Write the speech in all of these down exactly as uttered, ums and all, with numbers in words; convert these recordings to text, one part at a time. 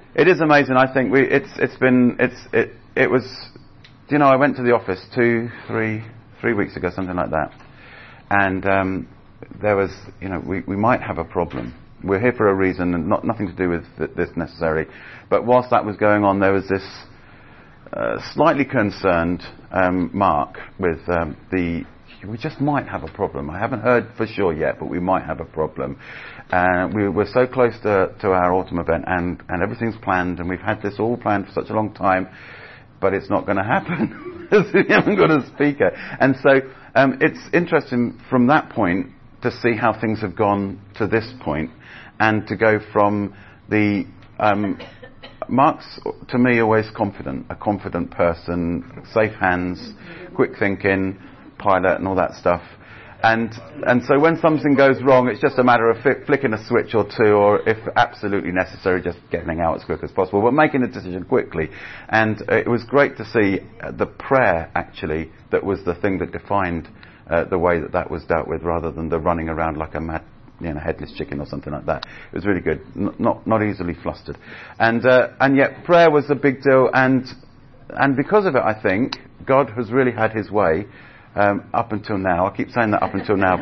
It is amazing. I think we, it's, it's been, it's, it, it was, you know, I went to the office two, three, three weeks ago, something like that. And, um, there was, you know, we, we might have a problem. We're here for a reason and not, nothing to do with th- this necessarily. But whilst that was going on, there was this, uh, slightly concerned, um, Mark with, um, the, we just might have a problem. I haven't heard for sure yet, but we might have a problem. Uh, we, we're so close to, to our autumn event, and, and everything's planned, and we've had this all planned for such a long time, but it's not going to happen. We haven't got a speaker. And so um, it's interesting from that point to see how things have gone to this point, and to go from the... Um, Mark's, to me, always confident, a confident person, safe hands, quick thinking, pilot and all that stuff, and and so when something goes wrong, it's just a matter of f- flicking a switch or two, or if absolutely necessary, just getting out as quick as possible, but making a decision quickly. And uh, it was great to see uh, the prayer, actually, that was the thing that defined uh, the way that that was dealt with, rather than the running around like a mad, you know, headless chicken or something like that. It was really good, N- not not easily flustered, and uh, and yet prayer was a big deal, and and because of it, I think God has really had His way. Um, up until now, I keep saying that up until now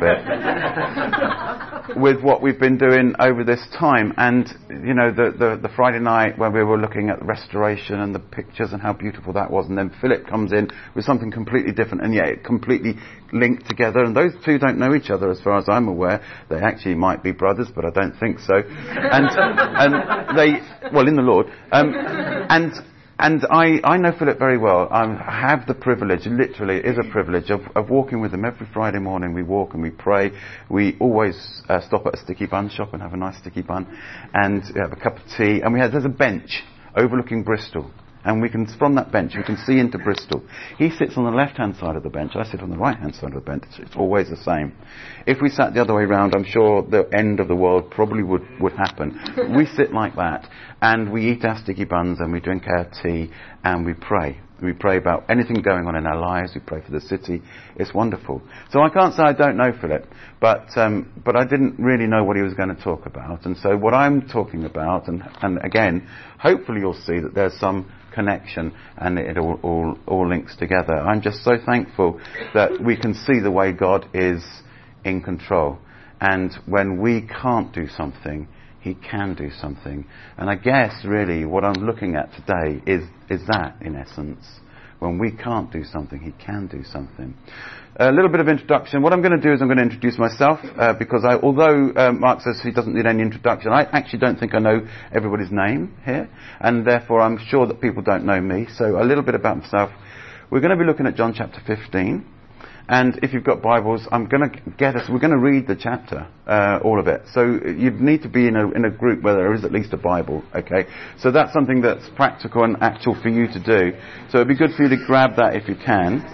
bit, with what we've been doing over this time. And, you know, the, the, the Friday night when we were looking at restoration and the pictures and how beautiful that was, and then Philip comes in with something completely different, and yet it completely linked together. And those two don't know each other as far as I'm aware. They actually might be brothers, but I don't think so. And, and they, well, in the Lord. Um, and... And I, I know Philip very well. I have the privilege, literally it is a privilege, of, of walking with him every Friday morning. We walk and we pray. We always uh, stop at a sticky bun shop and have a nice sticky bun, and have a cup of tea. And we have, there's a bench overlooking Bristol. And we can, from that bench, we can see into Bristol. He sits on the left-hand side of the bench. I sit on the right-hand side of the bench. It's always the same. If we sat the other way round, I'm sure the end of the world probably would, would happen. We sit like that, and we eat our sticky buns, and we drink our tea, and we pray. We pray about anything going on in our lives. We pray for the city. It's wonderful. So I can't say I don't know Philip, but um, but I didn't really know what he was going to talk about. And so what I'm talking about, and, and again, hopefully you'll see that there's some connection, and it all, all, all links together. I'm just so thankful that we can see the way God is in control. And when we can't do something, He can do something. And I guess really what I'm looking at today is, is that, in essence. When we can't do something, He can do something. A little bit of introduction. What I'm going to do is I'm going to introduce myself, uh, because I, although uh, Mark says he doesn't need any introduction, I actually don't think I know everybody's name here, and therefore I'm sure that people don't know me. So a little bit about myself. We're going to be looking at John chapter fifteen, and if you've got Bibles, I'm going to get us. We're going to read the chapter, uh, all of it. So you need to be in a in a group where there is at least a Bible. Okay, so that's something that's practical and actual for you to do. So it'd be good for you to grab that if you can.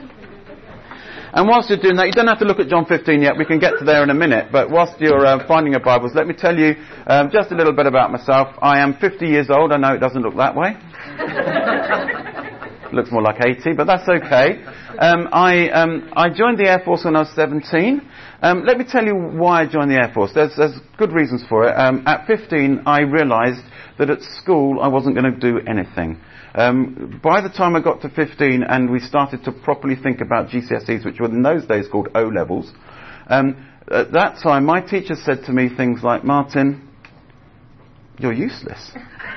And whilst you're doing that, you don't have to look at John fifteen yet. We can get to there in a minute. But whilst you're uh, finding your Bibles, let me tell you um, just a little bit about myself. I am fifty years old. I know it doesn't look that way. Looks more like eighty, but that's okay. Um, I um, I joined the Air Force when I was seventeen. Um, let me tell you why I joined the Air Force. There's, there's good reasons for it. Um, at fifteen, I realised that at school I wasn't going to do anything. Um, by the time I got to fifteen and we started to properly think about G C S Es, which were in those days called O-levels, um, at that time my teacher said to me things like, "Martin, you're useless.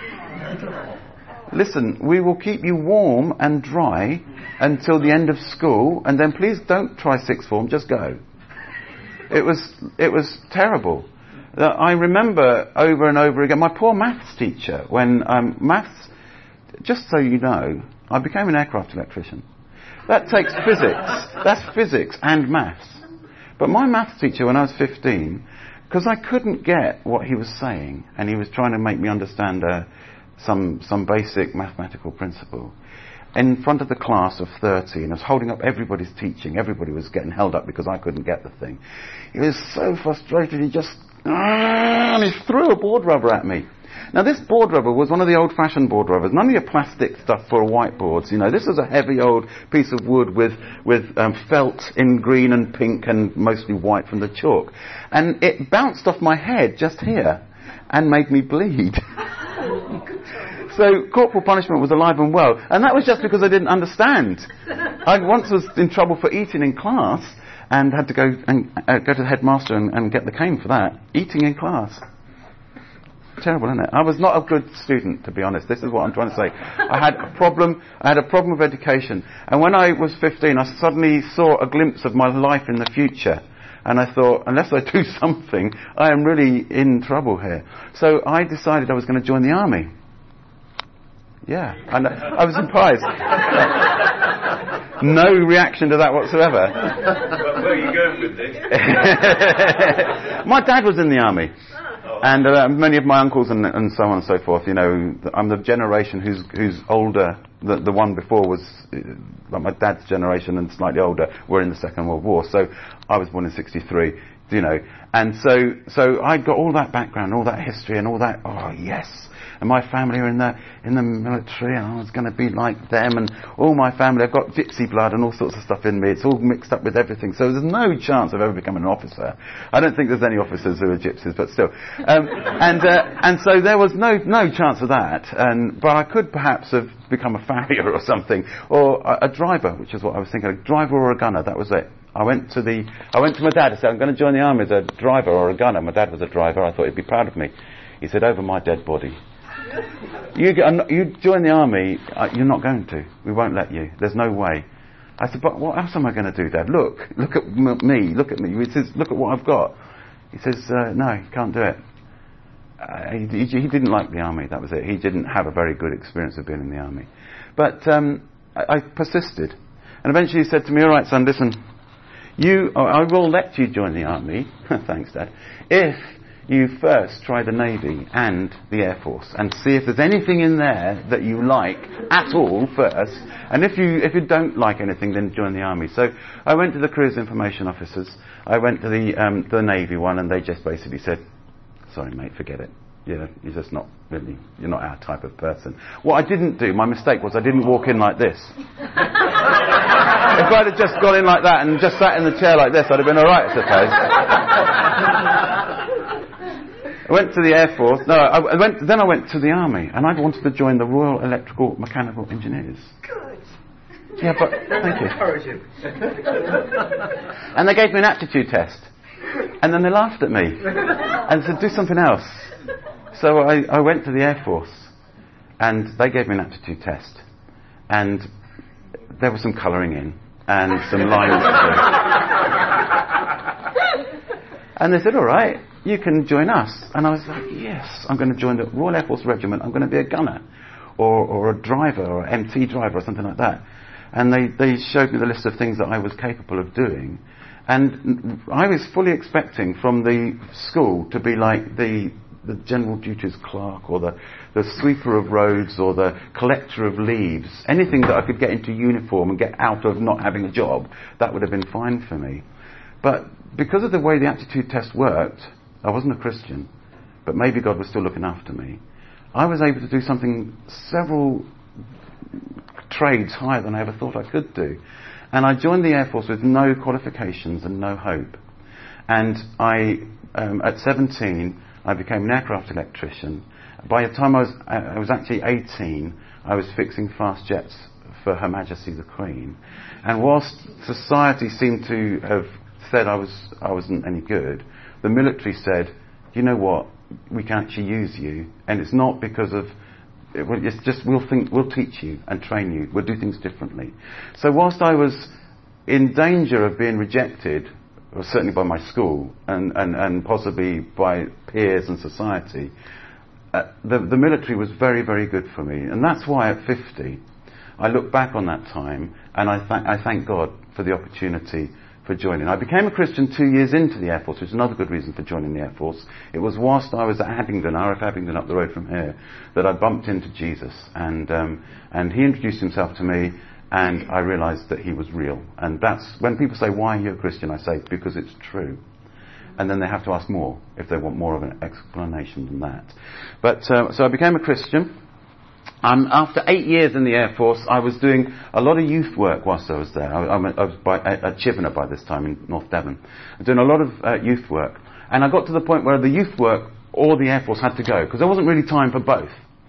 Listen, we will keep you warm and dry until the end of school, and then please don't try sixth form, just go." It was, it was terrible. Uh, I remember over and over again, my poor maths teacher, when um, maths, just so you know, I became an aircraft electrician. That takes physics. That's physics and maths. But my maths teacher, when I was fifteen, because I couldn't get what he was saying, and he was trying to make me understand uh, some some basic mathematical principle, in front of the class of thirty, and I was holding up everybody's teaching. Everybody was getting held up because I couldn't get the thing. He was so frustrated, he just, and he threw a board rubber at me. Now this board rubber was one of the old-fashioned board rubbers, none of your plastic stuff for whiteboards. You know, this was a heavy old piece of wood with with um, felt in green and pink and mostly white from the chalk, and it bounced off my head just here and made me bleed. so corporal punishment was alive and well. And that was just because I didn't understand. I once was in trouble for eating in class and had to go and uh, go to the headmaster and, and get the cane for that. Eating in class. Terrible, isn't it? I was not a good student, to be honest. This is what I'm trying to say. I had a problem. I had a problem with education. And when I was fifteen, I suddenly saw a glimpse of my life in the future. And I thought, unless I do something, I am really in trouble here. So I decided I was going to join the army. Yeah, and I was surprised. No reaction to that whatsoever. Well, where are you going with this? My dad was in the army. And uh, many of my uncles and, and so on and so forth, you know, I'm the generation who's who's older. The, the one before was, uh, like my dad's generation and slightly older, were in the Second World War. So I was born in sixty-three, you know. And so so I got all that background, all that history and all that, oh yes. And my family are in the in the military, and I was going to be like them, and all my family, I've got gypsy blood and all sorts of stuff in me. It's all mixed up with everything. So there's no chance of ever becoming an officer. I don't think there's any officers who are gypsies, but still. Um, and uh, and so there was no no chance of that. And but I could perhaps have become a farrier or something, or a, a driver, which is what I was thinking. A driver or a gunner. That was it. I went to the I went to my dad and said, I'm going to join the army as a driver or a gunner. My dad was a driver. I thought he'd be proud of me. He said, over my dead body. You, get, you join the army, uh, you're not going to. We won't let you. There's no way. I said, but what else am I going to do, Dad? Look, look at m- me, look at me. He says, look at what I've got. He says, uh, no, you can't do it. Uh, he, he didn't like the army, that was it. He didn't have a very good experience of being in the army. But um, I, I persisted. And eventually he said to me, all right, son, listen, you, oh, I will let you join the army, thanks, Dad, if you first try the Navy and the Air Force and see if there's anything in there that you like at all first. And if you if you don't like anything, then join the army. So I went to the careers information officers. I went to the um, the Navy one, and they just basically said, "Sorry, mate, forget it. You know, you're just not really, you're not our type of person." What I didn't do, my mistake was I didn't walk in like this. If I'd have just gone in like that and just sat in the chair like this, I'd have been all right, I suppose. I went to the Air Force. No, I went. Then I went to the Army, and I wanted to join the Royal Electrical Mechanical Engineers. Good. Yeah, but thank you. Encourage you. And they gave me an aptitude test, and then they laughed at me and said, "Do something else." So I, I went to the Air Force, and they gave me an aptitude test, and there was some colouring in and some lines. And they said, all right, you can join us. And I was like, yes, I'm going to join the Royal Air Force Regiment. I'm going to be a gunner or, or a driver or an M T driver or something like that. And they, they showed me the list of things that I was capable of doing. And I was fully expecting from the school to be like the, the general duties clerk or the, the sweeper of roads or the collector of leaves. Anything that I could get into uniform and get out of not having a job, that would have been fine for me. But because of the way the aptitude test worked, I wasn't a Christian, but maybe God was still looking after me. I was able to do something several trades higher than I ever thought I could do. And I joined the Air Force with no qualifications and no hope. And I, um, at seventeen, I became an aircraft electrician. By the time I was, I was actually eighteen, I was fixing fast jets for Her Majesty the Queen. And whilst society seemed to have said I was I wasn't any good, the military said, you know what, we can actually use you, and it's not because of it's just we'll think we'll teach you and train you, we'll do things differently. So whilst I was in danger of being rejected, or certainly by my school and, and, and possibly by peers and society, uh, the, the military was very, very good for me. And that's why at fifty I look back on that time and I, th- I thank God for the opportunity for joining. I became a Christian two years into the Air Force, which is another good reason for joining the Air Force. It was whilst I was at Abingdon, R F Abingdon up the road from here, that I bumped into Jesus, and um, and he introduced himself to me, and I realised that he was real. And that's when people say, why are you a Christian? I say, because it's true. And then they have to ask more if they want more of an explanation than that. But uh, so I became a Christian. Um, after eight years in the Air Force, I was doing a lot of youth work whilst I was there. I, I was by, at Chivener by this time in North Devon, doing a lot of uh, youth work. And I got to the point where the youth work or the Air Force had to go, because there wasn't really time for both.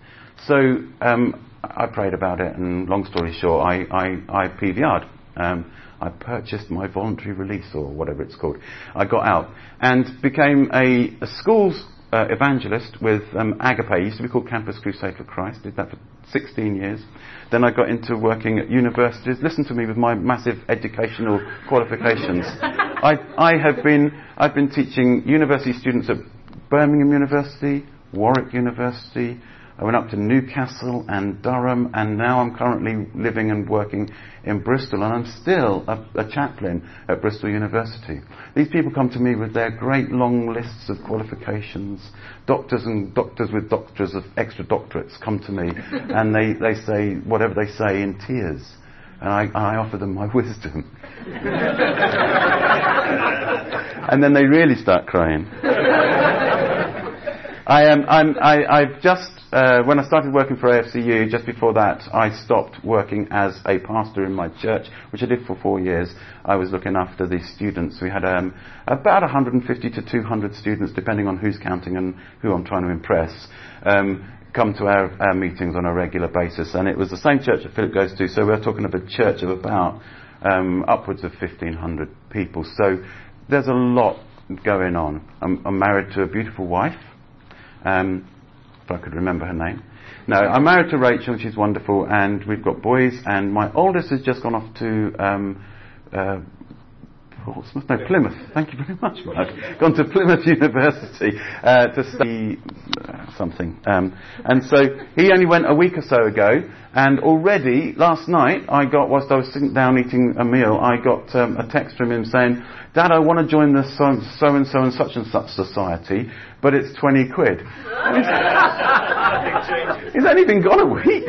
so um, I prayed about it, and long story short, I, I, I P V R'd. Um, I purchased my voluntary release, or whatever it's called. I got out and became a, a schools uh, evangelist with um, Agape. It used to be called Campus Crusade for Christ. Did that for sixteen years. Then I got into working at universities. Listen to me with my massive educational qualifications. I, I have been I've been teaching university students at Birmingham University, Warwick University. I went up to Newcastle and Durham, and now I'm currently living and working in Bristol, and I'm still a, a chaplain at Bristol University. These people come to me with their great long lists of qualifications. Doctors and doctors with doctors of extra doctorates come to me, and they, they say whatever they say in tears, and I, I offer them my wisdom. And then they really start crying. I am. I'm, I, I've just uh, when I started working for A F C U. Just before that, I stopped working as a pastor in my church, which I did for four years. I was looking after the students. We had um, about one hundred fifty to two hundred students, depending on who's counting and who I'm trying to impress, um, come to our, our meetings on a regular basis. And it was the same church that Philip goes to. So we're talking of a church of about um, upwards of fifteen hundred people. So there's a lot going on. I'm, I'm married to a beautiful wife. Um, if I could remember her name. No, I'm married to Rachel, and she's wonderful, and we've got boys, and my oldest has just gone off to um, uh, Portsmouth, no, Plymouth. Thank you very much, Mark. Gone to Plymouth University uh, to study uh, something. Um, and so he only went a week or so ago, and already last night I got, whilst I was sitting down eating a meal, I got um, a text from him saying, "Dad, I want to join the so, so and so and such and such society, but it's twenty quid. He's, he's only been gone a week.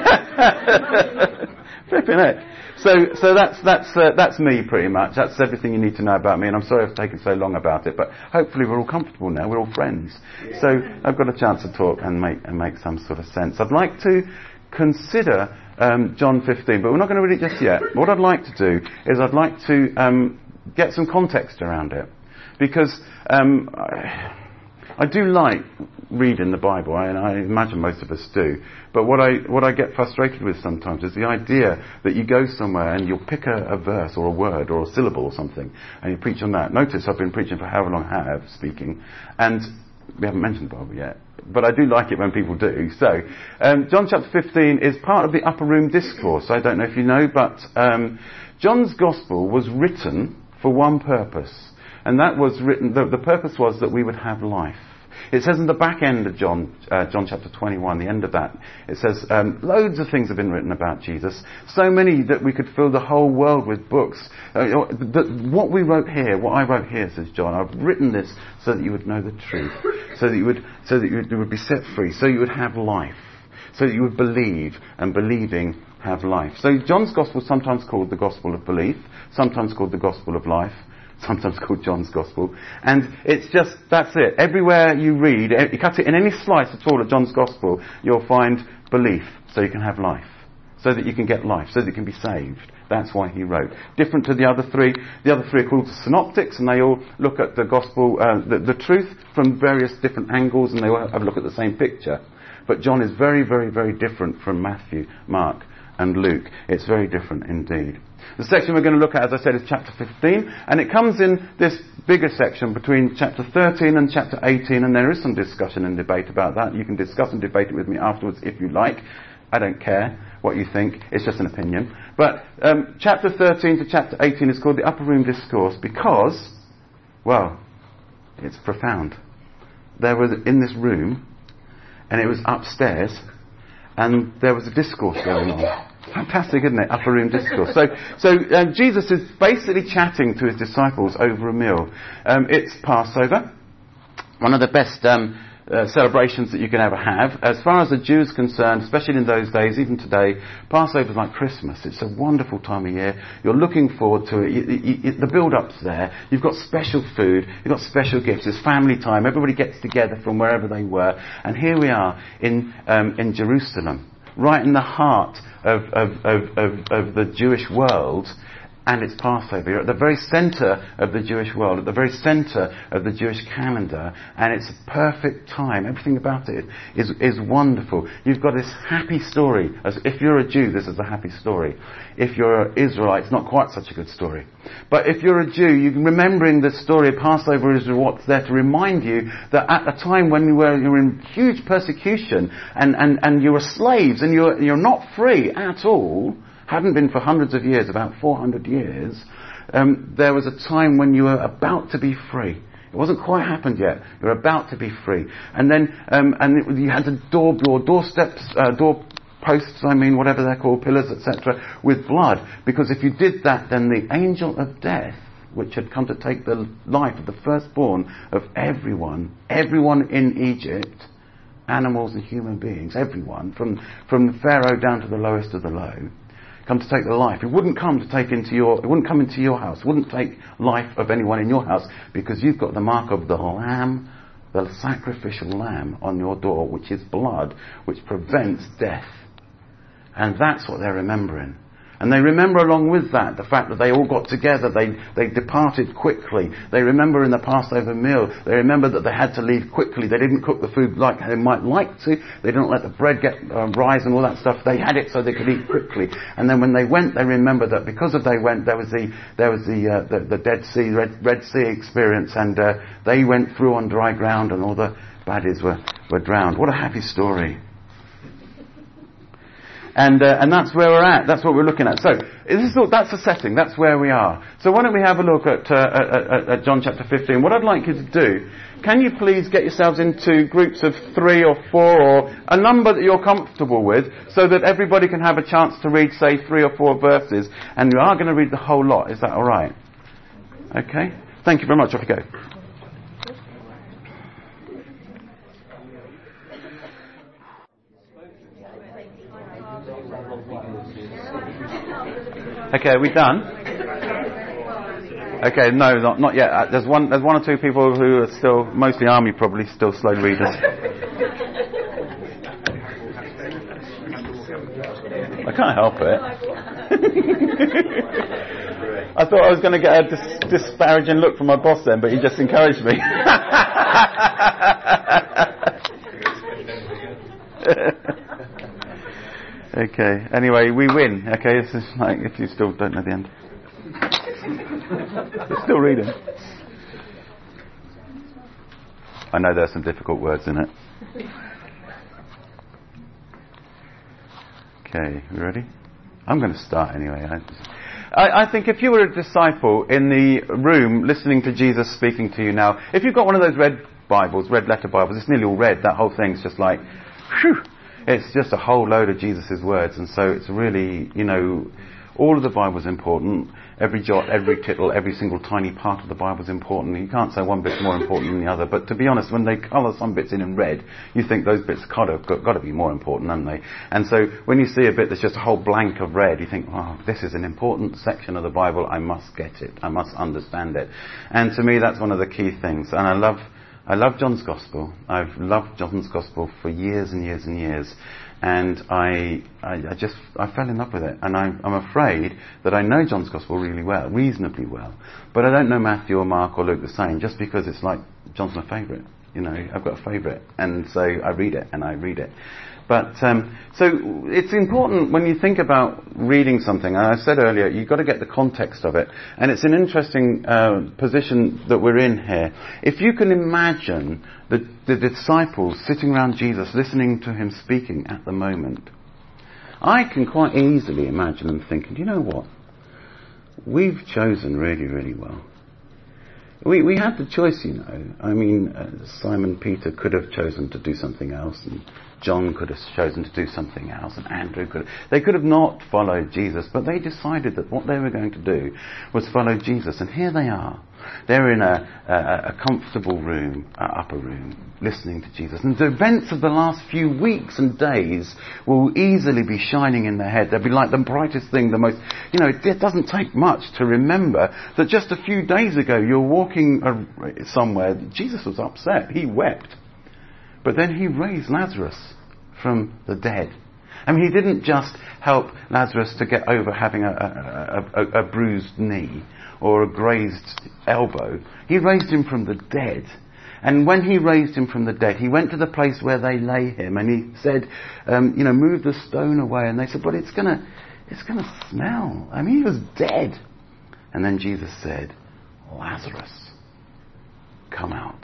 Flipping it. So, so that's that's uh, that's me pretty much. That's everything you need to know about me. And I'm sorry I've taken so long about it, but hopefully we're all comfortable now. We're all friends. So I've got a chance to talk and make and make some sort of sense. I'd like to consider um, John fifteen, but we're not going to read it just yet. What I'd like to do is I'd like to um, get some context around it, because um, I, I do like reading the Bible, and I imagine most of us do. But what I what I get frustrated with sometimes is the idea that you go somewhere and you'll pick a, a verse or a word or a syllable or something, and you preach on that. Notice I've been preaching for however long I have, speaking, and we haven't mentioned the Bible yet, but I do like it when people do. So, um, John chapter fifteen is part of the Upper Room Discourse. I don't know if you know, but um, John's Gospel was written for one purpose, and that was written. The, the purpose was that we would have life. It says in the back end of John, uh, John chapter twenty-one, the end of that, it says um, loads of things have been written about Jesus. So many that we could fill the whole world with books. Uh, the, what we wrote here, what I wrote here, says John, I've written this so that you would know the truth, so that you would, so that you would, you would be set free, so you would have life, so that you would believe, and believing have life. So John's Gospel is sometimes called the Gospel of Belief, sometimes called the Gospel of Life, sometimes called John's Gospel. And it's just, that's it. Everywhere you read, you cut it in any slice at all of John's Gospel, you'll find belief, so you can have life, so that you can get life, so that you can be saved. That's why he wrote. Different to the other three. The other three are called the synoptics, and they all look at the Gospel, uh, the, the truth from various different angles, and they all have a look at the same picture. But John is very, very, very different from Matthew, Mark, and Luke. It's very different indeed. The section we're going to look at, as I said, is chapter fifteen, and it comes in this bigger section between chapter thirteen and chapter eighteen, and there is some discussion and debate about that. You can discuss and debate it with me afterwards if you like. I don't care what you think, it's just an opinion. But um, chapter thirteen to chapter eighteen is called the Upper Room Discourse because, well, it's profound. There was in this room, and it was upstairs, and there was a discourse going on. Fantastic, isn't it? Upper Room Discourse. So, so um, Jesus is basically chatting to his disciples over a meal. Um, it's Passover, one of the best um, uh, celebrations that you can ever have. As far as the Jews are concerned, especially in those days, even today, Passover is like Christmas. It's a wonderful time of year. You're looking forward to it. You, you, you, the build-up's there. You've got special food. You've got special gifts. It's family time. Everybody gets together from wherever they were. And here we are in um, in Jerusalem, right in the heart of, of, of, of, of the Jewish world, and it's Passover. You're at the very centre of the Jewish world, at the very centre of the Jewish calendar, and it's a perfect time. Everything about it is is wonderful. You've got this happy story. As if you're a Jew, this is a happy story. If you're an Israelite, it's not quite such a good story. But if you're a Jew, you remembering the story of Passover is what's there to remind you that at a time when you were you were in huge persecution and, and, and you were slaves and you're you're not free at all, hadn't been for hundreds of years, about four hundred years, um, there was a time when you were about to be free. It wasn't quite happened yet. You're about to be free, and then um, and it, you had to door your doorsteps, uh, door posts, I mean, whatever they're called, pillars, et cetera, with blood. Because if you did that, then the angel of death, which had come to take the life of the firstborn of everyone, everyone in Egypt, animals and human beings, everyone, from from Pharaoh down to the lowest of the low, come to take the life. It wouldn't come to take into your, it wouldn't come into your house, it wouldn't take life of anyone in your house, because you've got the mark of the lamb, the sacrificial lamb on your door, which is blood, which prevents death. And that's what they're remembering. And they remember along with that the fact that they all got together, they they departed quickly. They remember in the Passover meal, they remember that they had to leave quickly. They didn't cook the food like they might like to. They didn't let the bread get uh, rise and all that stuff. They had it so they could eat quickly. And then when they went, they remember that because of they went, there was the there was the uh, the, the Dead Sea, Red, Red Sea experience, and uh, they went through on dry ground, and all the baddies were were drowned. What a happy story. And uh, and that's where we're at. That's what we're looking at. So this is all, that's the setting. That's where we are. So why don't we have a look at, uh, at, at John chapter fifteen? What I'd like you to do, can you please get yourselves into groups of three or four or a number that you're comfortable with, so that everybody can have a chance to read, say, three or four verses, and you are going to read the whole lot. Is that all right? Okay. Thank you very much. Off you go. Okay, are we done? Okay, no, not not yet. Uh, there's one, there's one or two people who are still, mostly army probably, still slow readers. I can't help it. I thought I was going to get a dis- disparaging look from my boss then, but he just encouraged me. Okay, anyway, we win. Okay, this is like, if you still don't know the end. You're still reading. I know there's some difficult words in it. Okay, you ready? I'm going to start anyway. I, just, I, I think if you were a disciple in the room listening to Jesus speaking to you now, if you've got one of those red Bibles, red letter Bibles, it's nearly all red. That whole thing's just like, whew. It's just a whole load of Jesus' words, and so it's really, you know, all of the Bible's important. Every jot, every tittle, every single tiny part of the Bible's important. You can't say one bit's more important than the other, but to be honest, when they colour some bits in in red, you think those bits got to, got to be more important, haven't they? And so when you see a bit that's just a whole blank of red, you think, oh, this is an important section of the Bible, I must get it, I must understand it. And to me, that's one of the key things. And I love I love John's Gospel. I've loved John's Gospel for years and years and years. And I, I, I just, I fell in love with it. And I'm, I'm afraid that I know John's Gospel really well, reasonably well. But I don't know Matthew or Mark or Luke the same, just because it's like, John's my favourite. You know, I've got a favourite. And so I read it, and I read it. But, um, so it's important when you think about reading something, and I said earlier, you've got to get the context of it. And it's an interesting uh, position that we're in here. If you can imagine the, the disciples sitting around Jesus, listening to him speaking at the moment, I can quite easily imagine them thinking, do you know what? We've chosen really, really well. We we had the choice, you know. I mean, uh, Simon Peter could have chosen to do something else, and John could have chosen to do something else, and Andrew could have. They could have not followed Jesus, but they decided that what they were going to do was follow Jesus. And here they are. They're in a, a, a comfortable room, uh, upper room, listening to Jesus. And the events of the last few weeks and days will easily be shining in their head. They'll be like the brightest thing, the most, you know, it, it doesn't take much to remember that just a few days ago you're walking uh, somewhere, Jesus was upset, he wept. But then he raised Lazarus from the dead. I mean, he didn't just help Lazarus to get over having a, a, a, a bruised knee or a grazed elbow. He raised him from the dead. And when he raised him from the dead, he went to the place where they lay him, and he said, um, you know, move the stone away. And they said, but it's gonna, it's gonna smell. I mean, he was dead. And then Jesus said, Lazarus, come out.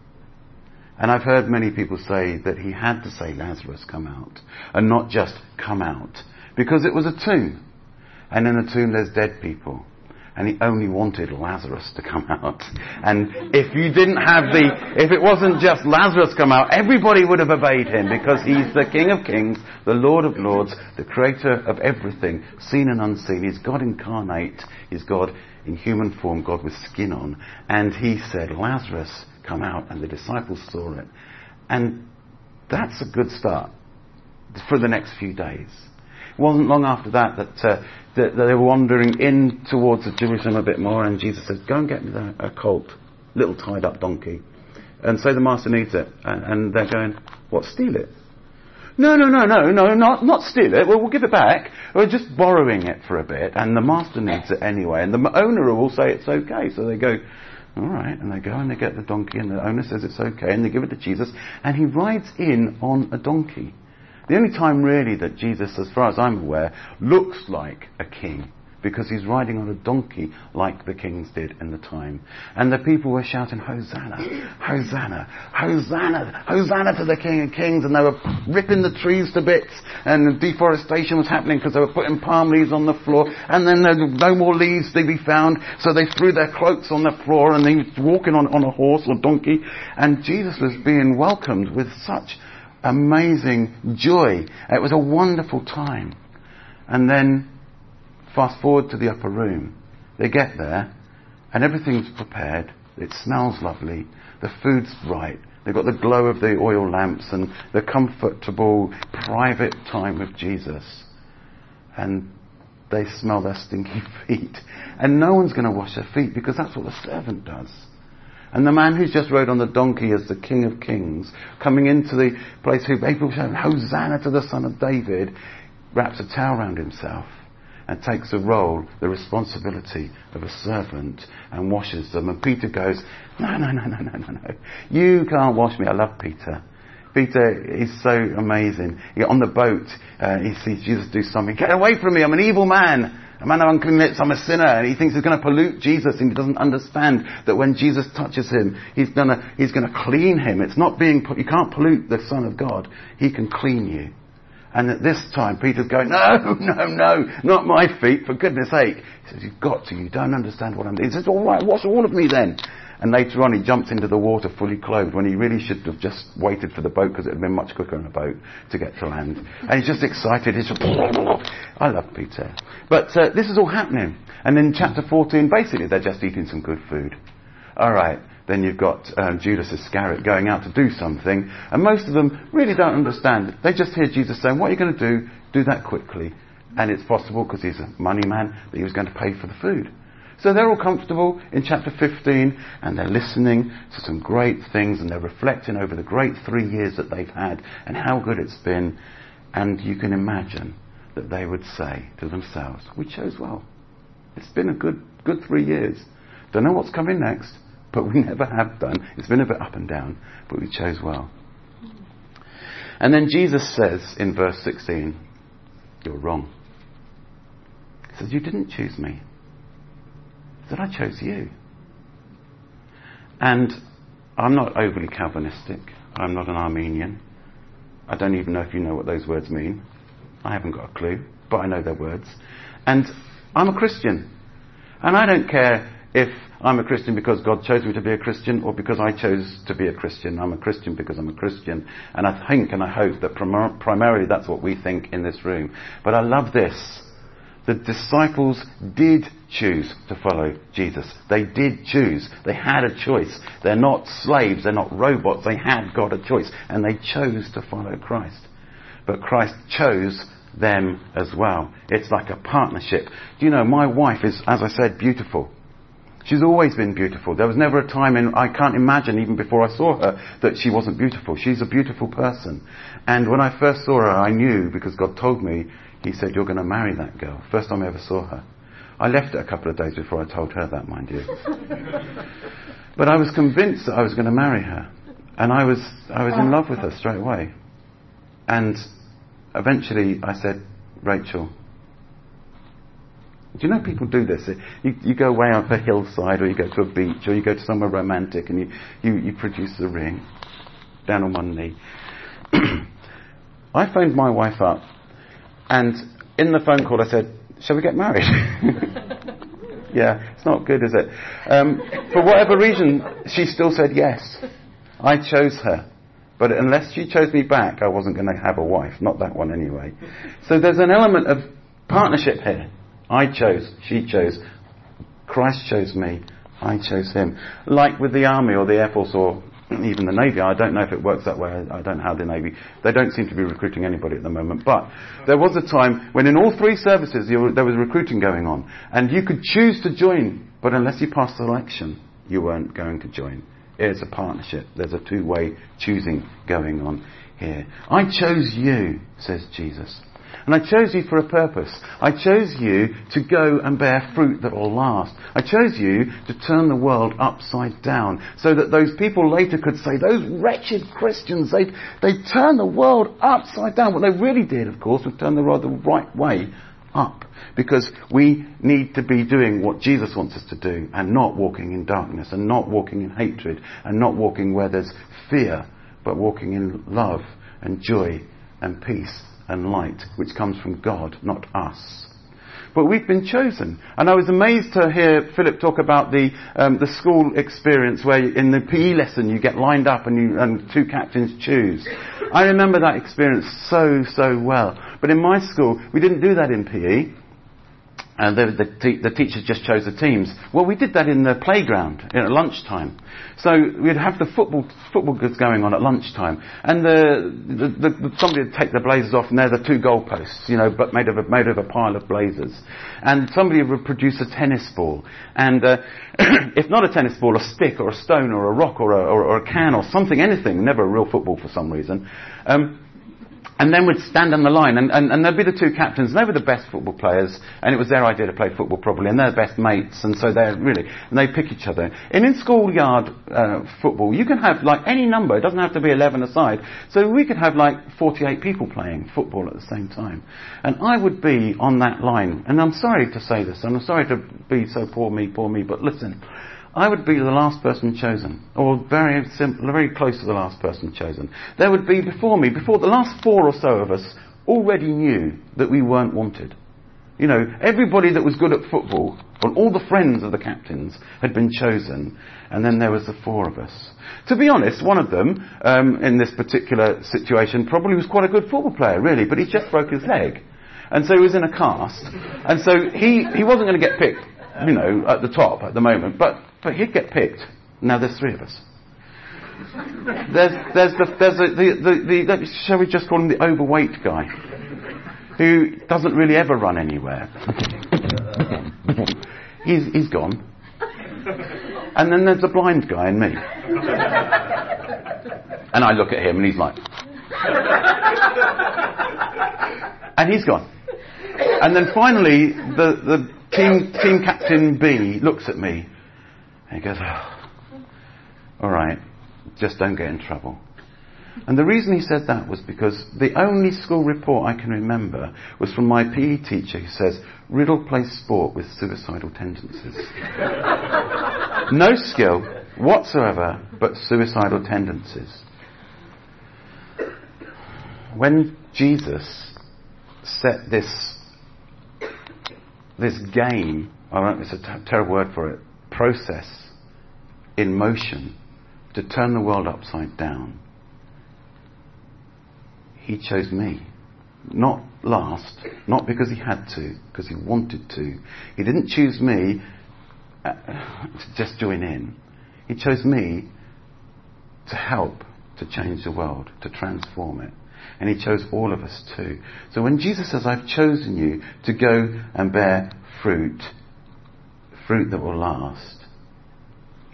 And I've heard many people say that he had to say, Lazarus, come out, and not just come out, because it was a tomb. And in a tomb there's dead people. And he only wanted Lazarus to come out. And if you didn't have the, if it wasn't just Lazarus come out, everybody would have obeyed him, because he's the King of Kings, the Lord of Lords, the creator of everything, seen and unseen. He's God incarnate. He's God in human form, God with skin on. And he said, Lazarus, come out. And the disciples saw it. And that's a good start for the next few days. It wasn't long after that that, uh, that they were wandering in towards Jerusalem a bit more, and Jesus said, go and get me the, a colt, little tied up donkey, and say the master needs it. And, and they're going, what, steal it? No, no, no, no, no, not not steal it. Well, we'll give it back. We're just borrowing it for a bit, and the master needs it anyway, and the owner will say it's okay. So they go, all right, and they go and they get the donkey, and the owner says it's okay, and they give it to Jesus, and he rides in on a donkey. The only time really that Jesus, as far as I'm aware, looks like a king, because he's riding on a donkey like the kings did in the time. And the people were shouting, Hosanna, Hosanna, Hosanna, Hosanna to the King of Kings. And they were ripping the trees to bits, and the deforestation was happening because they were putting palm leaves on the floor, and then there were no more leaves to be found, so they threw their cloaks on the floor, and he was walking on, on a horse or donkey, and Jesus was being welcomed with such amazing joy. It was a wonderful time. And then fast forward to the upper room. They get there and everything's prepared. It smells lovely. The food's right. They've got the glow of the oil lamps and the comfortable private time with Jesus. And they smell their stinky feet. And no one's going to wash their feet, because that's what the servant does. And the man who's just rode on the donkey as the King of Kings, coming into the place who people shout, Hosanna to the Son of David, wraps a towel around himself and takes the role, the responsibility of a servant, and washes them. And Peter goes, no, no, no, no, no, no, no. You can't wash me. I love Peter. Peter is so amazing. He, on the boat, uh, he sees Jesus do something. Get away from me. I'm an evil man. A man of unclean lips, I'm a sinner. And he thinks he's going to pollute Jesus, and he doesn't understand that when Jesus touches him, he's going to, he's going to clean him. It's not being, you can't pollute the Son of God. He can clean you. And at this time, Peter's going, no, no, no, not my feet, for goodness sake. He says, you've got to, you don't understand what I'm doing. He says, all right, wash all of me then. And later on, he jumps into the water fully clothed, when he really should have just waited for the boat, because it would have been much quicker in a boat to get to land. And he's just excited. He's just, I love Peter. But uh, this is all happening. And in chapter fourteen, basically, they're just eating some good food. All right. Then you've got um, Judas Iscariot going out to do something. And most of them really don't understand. They just hear Jesus saying, what are you going to do? Do that quickly. And it's possible, because he's a money man, that he was going to pay for the food. So they're all comfortable in chapter fifteen, and they're listening to some great things, and they're reflecting over the great three years that they've had and how good it's been. And you can imagine that they would say to themselves, we chose well. It's been a good, good three years. Don't know what's coming next, but we never have done. It's been a bit up and down, but we chose well. And then Jesus says in verse sixteen, you're wrong. He says, you didn't choose me. That I chose you. And I'm not overly Calvinistic. I'm not an Armenian. I don't even know if you know what those words mean. I haven't got a clue, but I know their words. And I'm a Christian. And I don't care if I'm a Christian because God chose me to be a Christian, or because I chose to be a Christian. I'm a Christian because I'm a Christian. And I think and I hope that prim- primarily that's what we think in this room. But I love this. The disciples did choose to follow Jesus. They did choose. They had a choice. They're not slaves. They're not robots. They had got a choice. And they chose to follow Christ. But Christ chose them as well. It's like a partnership. Do you know, my wife is, as I said, beautiful. She's always been beautiful. There was never a time in, I can't imagine, even before I saw her, that she wasn't beautiful. She's a beautiful person. And when I first saw her, I knew, because God told me, He said, you're going to marry that girl. First time I ever saw her. I left it a couple of days before I told her that, mind you. But I was convinced that I was going to marry her. And I was, I was in love with her straight away. And eventually I said, Rachel, do you know people do this? You, you go way up a hillside, or you go to a beach, or you go to somewhere romantic, and you, you, you produce the ring, down on one knee. I phoned my wife up, and in the phone call I said, shall we get married? Yeah, it's not good, is it? Um, for whatever reason, she still said yes. I chose her. But unless she chose me back, I wasn't going to have a wife. Not that one anyway. So there's an element of partnership here. I chose, she chose, Christ chose me, I chose him. Like with the army or the air force or even the navy, I don't know if it works that way. I don't know how the navy, they don't seem to be recruiting anybody at the moment. But there was a time when in all three services you were, there was recruiting going on, and you could choose to join, but unless you passed the election, you weren't going to join. It's a partnership. There's a two-way choosing going on here. I chose you, says Jesus. And I chose you for a purpose. I chose you to go and bear fruit that will last. I chose you to turn the world upside down so that those people later could say, those wretched Christians, they they turned the world upside down. What they really did, of course, was turn the world the right way up. Because we need to be doing what Jesus wants us to do, and not walking in darkness, and not walking in hatred, and not walking where there's fear, but walking in love and joy and peace and light, which comes from God, not us. But we've been chosen. And I was amazed to hear Philip talk about the um, the school experience where in the P E lesson you get lined up and, you, and two captains choose. I remember that experience so, so well. But in my school, we didn't do that in P E. And the, the, te- the teachers just chose the teams. Well, we did that in the playground at lunchtime. So we'd have the football football goods going on at lunchtime, and the, the, the somebody would take the blazers off, and they're the two goalposts, you know, but made of a, made of a pile of blazers. And somebody would produce a tennis ball, and uh, if not a tennis ball, a stick or a stone or a rock or a, or, or a can or something, anything. Never a real football for some reason. Um, And then we'd stand on the line, and, and, and there'd be the two captains, and they were the best football players, and it was their idea to play football properly, and they're the best mates, and so they're really, and they pick each other. And in schoolyard uh, football, you can have like any number, it doesn't have to be eleven aside, so we could have like forty-eight people playing football at the same time. And I would be on that line, and I'm sorry to say this, and I'm sorry to be so poor me, poor me, but listen, I would be the last person chosen, or very simple, very close to the last person chosen. There would be before me, before the last four or so of us already knew that we weren't wanted. You know, everybody that was good at football, well, all the friends of the captains had been chosen, and then there was the four of us. To be honest, one of them, um, in this particular situation, probably was quite a good football player, really, but he just broke his leg. And so he was in a cast, and so he, he wasn't going to get picked, you know, at the top at the moment, but But he'd get picked. Now there's three of us. There's, there's the, there's the, the, the, the, shall we just call him the overweight guy, who doesn't really ever run anywhere. he's, he's gone. And then there's the blind guy and me. And I look at him and he's like, and he's gone. And then finally, the, the team, team captain B looks at me. And he goes, oh, all right, just don't get in trouble. And the reason he said that was because the only school report I can remember was from my P E teacher who says, Riddle plays sport with suicidal tendencies. No skill whatsoever, but suicidal tendencies. When Jesus set this, this game, I don't know, it's a t- terrible word for it, process in motion to turn the world upside down, he chose me. Not last, not because he had to, because he wanted to. He didn't choose me uh, to just join in. He chose me to help to change the world, to transform it. And he chose all of us too. So when Jesus says, I've chosen you to go and bear fruit, fruit that will last,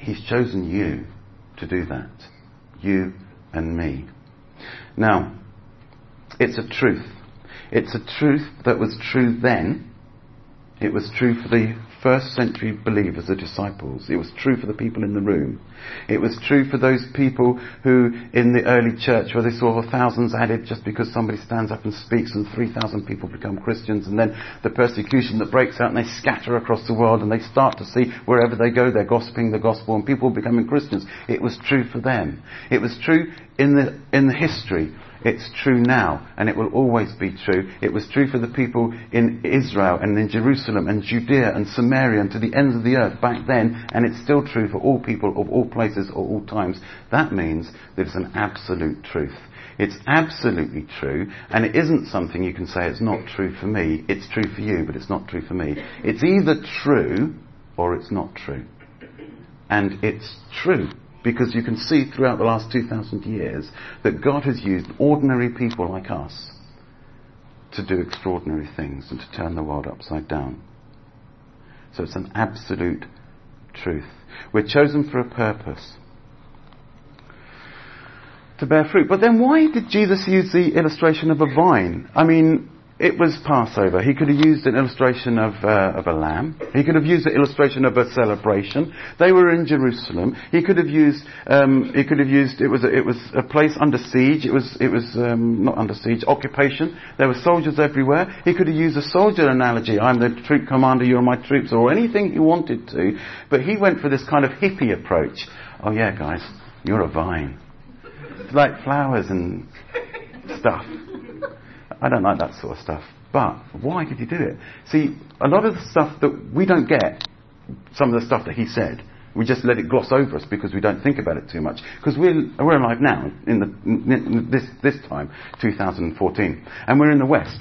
He's chosen you to do that. You and me. Now, it's a truth. It's a truth that was true then. It was true for the first century believers, the disciples. It was true for the people in the room. It was true for those people who, in the early church, where they saw thousands added just because somebody stands up and speaks and three thousand people become Christians, and then the persecution that breaks out and they scatter across the world and they start to see wherever they go they're gossiping the gospel and people becoming Christians. It was true for them. It was true in the in the history. It's true now, and it will always be true. It was true for the people in Israel and in Jerusalem and Judea and Samaria and to the ends of the earth back then, and it's still true for all people of all places or all times. That means that it's an absolute truth. It's absolutely true, and it isn't something you can say it's not true for me. It's true for you, but it's not true for me. It's either true or it's not true. And it's true. Because you can see throughout the last two thousand years that God has used ordinary people like us to do extraordinary things and to turn the world upside down. So it's an absolute truth. We're chosen for a purpose. To bear fruit. But then why did Jesus use the illustration of a vine? I mean, it was Passover. He could have used an illustration of, uh, of a lamb. He could have used an illustration of a celebration. They were in Jerusalem. He could have used. Um, he could have used. It was. A, it was a place under siege. It was. It was um, not under siege. Occupation. There were soldiers everywhere. He could have used a soldier analogy. I'm the troop commander. You're my troops, or anything he wanted to. But he went for this kind of hippie approach. Oh yeah, guys, you're a vine. It's like flowers and stuff. I don't like that sort of stuff. But why did he do it? See, a lot of the stuff that we don't get, some of the stuff that he said, we just let it gloss over us because we don't think about it too much. Because we're, we're alive now, in, the, in this, this time, two thousand fourteen. And we're in the West.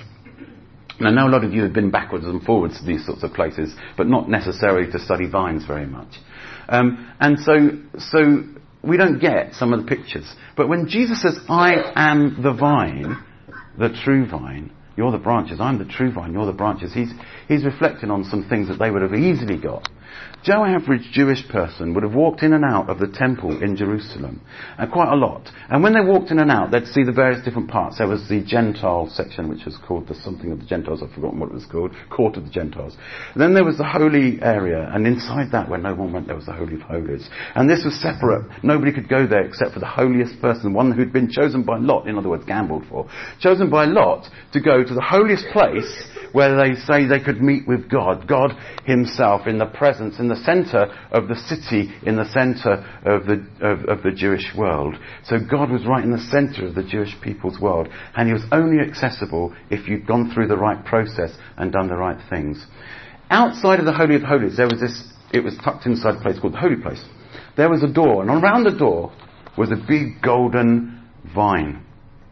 And I know a lot of you have been backwards and forwards to these sorts of places, but not necessarily to study vines very much. Um, and so, so we don't get some of the pictures. But when Jesus says, I am the vine, the true vine, you're the branches, I'm the true vine, you're the branches. He's, he's reflecting on some things that they would have easily got. Joe average Jewish person would have walked in and out of the temple in Jerusalem, and quite a lot. And when they walked in and out, they'd see the various different parts. There was the Gentile section, which was called the something of the Gentiles, I've forgotten what it was called, Court of the Gentiles. Then there was the holy area, and inside that, where no one went, there was the Holy of Holies. And this was separate. Nobody could go there except for the holiest person, one who'd been chosen by lot, in other words, gambled for, chosen by lot to go to the holiest place where they say they could meet with God, God himself in the presence, in the centre of the city, in the centre of the of, of the Jewish world. So God was right in the centre of the Jewish people's world, and he was only accessible if you'd gone through the right process and done the right things. Outside of the Holy of Holies, there was this, it was tucked inside a place called the Holy Place. There was a door, and around the door was a big golden vine.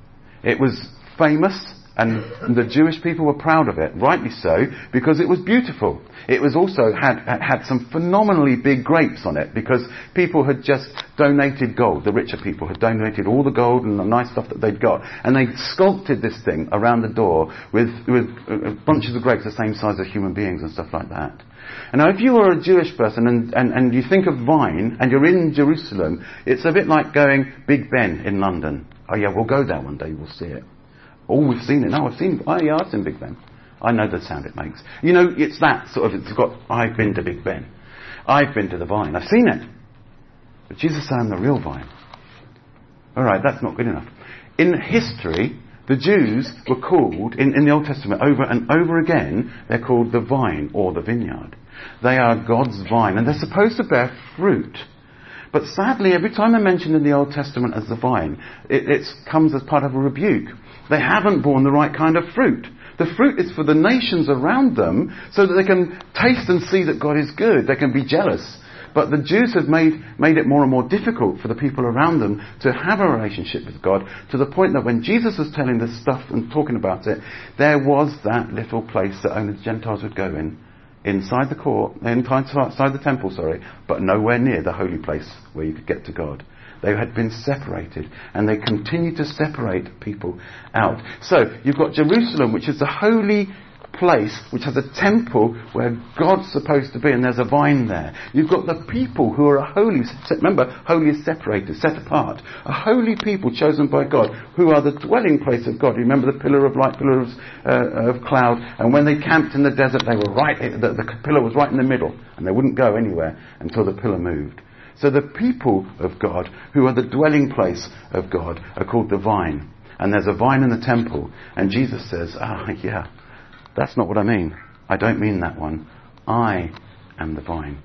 It was famous, and the Jewish people were proud of it, rightly so, because it was beautiful. It was also had had some phenomenally big grapes on it, because people had just donated gold. The richer people had donated all the gold and the nice stuff that they'd got, and they sculpted this thing around the door with with bunches of grapes the same size as human beings and stuff like that. And now, if you are a Jewish person and, and, and you think of vine and you're in Jerusalem, it's a bit like going Big Ben in London. Oh yeah, we'll go there one day, we'll see it. Oh, we've seen it. No, I've seen, oh yeah, I've seen Big Ben. I know the sound it makes. You know, it's that sort of, it's got, I've been to Big Ben. I've been to the vine. I've seen it. But Jesus said, I'm the real vine. Alright, that's not good enough. In history, the Jews were called, in, in the Old Testament, over and over again, they're called the vine or the vineyard. They are God's vine, and they're supposed to bear fruit. But sadly, every time they're mentioned in the Old Testament as the vine, it, it comes as part of a rebuke. They haven't borne the right kind of fruit. The fruit is for the nations around them so that they can taste and see that God is good. They can be jealous. But the Jews have made, made it more and more difficult for the people around them to have a relationship with God, to the point that when Jesus was telling this stuff and talking about it, there was that little place that only the Gentiles would go in, inside the court, inside the temple, sorry, but nowhere near the holy place where you could get to God. They had been separated, and they continue to separate people out. So, you've got Jerusalem, which is the holy place which has a temple where God's supposed to be, and there's a vine there. You've got the people who are holy. Remember, holy is separated, set apart. A holy people chosen by God, who are the dwelling place of God. You remember the pillar of light, pillar of, uh, of cloud, and when they camped in the desert, they were right. The, the pillar was right in the middle, and they wouldn't go anywhere until the pillar moved. So the people of God, who are the dwelling place of God, are called the vine. And there's a vine in the temple, and Jesus says, ah, yeah, that's not what I mean. I don't mean that one. I am the vine.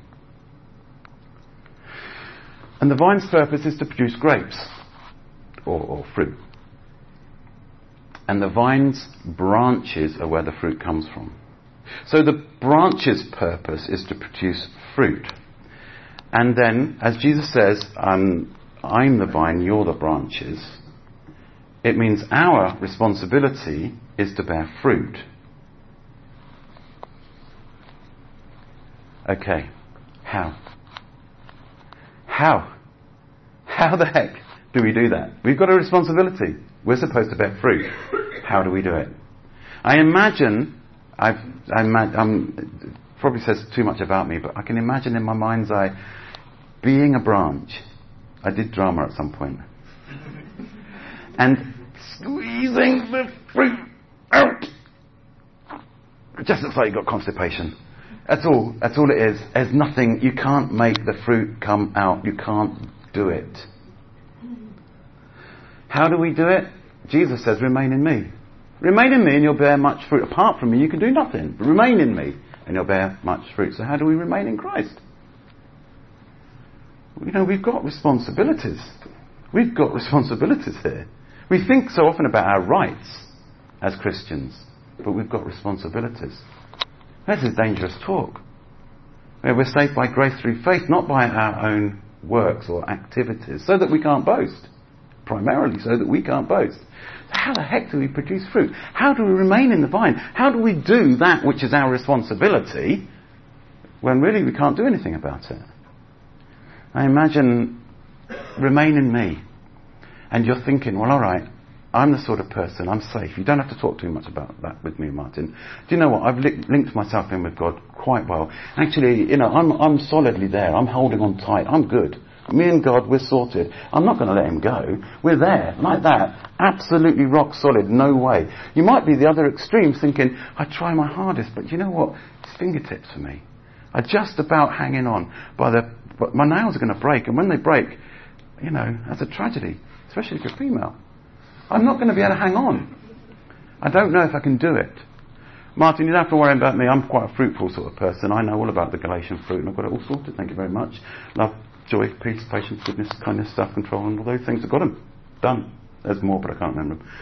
And the vine's purpose is to produce grapes, or, or fruit. And the vine's branches are where the fruit comes from. So the branch's purpose is to produce fruit. And then, as Jesus says, um, I'm the vine, you're the branches, it means our responsibility is to bear fruit. Okay, how? How? How the heck do we do that? We've got a responsibility. We're supposed to bear fruit. How do we do it? I imagine, I've, I imagine, um, probably says too much about me, but I can imagine in my mind's eye being a branch. I did drama at some point. And squeezing the fruit out. It just looks like you've got constipation. That's all. That's all it is. There's nothing. You can't make the fruit come out. You can't do it. How do we do it? Jesus says, remain in me. Remain in me and you'll bear much fruit. Apart from me, you can do nothing. But remain in me and you'll bear much fruit. So how do we remain in Christ? You know, we've got responsibilities. We've got responsibilities here. We think so often about our rights as Christians, but we've got responsibilities. This is dangerous talk. We're saved by grace through faith, not by our own works or activities, so that we can't boast. Primarily so that we can't boast. How the heck do we produce fruit? How do we remain in the vine? How do we do that which is our responsibility when really we can't do anything about it? I imagine, remain in me. And you're thinking, well, all right, I'm the sort of person, I'm safe. You don't have to talk too much about that with me, Martin. Do you know what? I've li- linked myself in with God quite well. Actually, you know, I'm, I'm solidly there. I'm holding on tight. I'm good. Me and God, we're sorted. I'm not going to let him go. We're there, like that. Absolutely rock solid. No way. You might be the other extreme, thinking, I try my hardest, but you know what? It's fingertips for me. I'm just about hanging on. By the, but my nails are going to break, and when they break, you know, that's a tragedy. Especially if you're female. I'm not going to be able to hang on. I don't know if I can do it. Martin, you don't have to worry about me. I'm quite a fruitful sort of person. I know all about the Galatian fruit, and I've got it all sorted. Thank you very much. Love, joy, peace, patience, goodness, kindness, self-control, and all those things. I've got them. Done. There's more, but I can't remember them.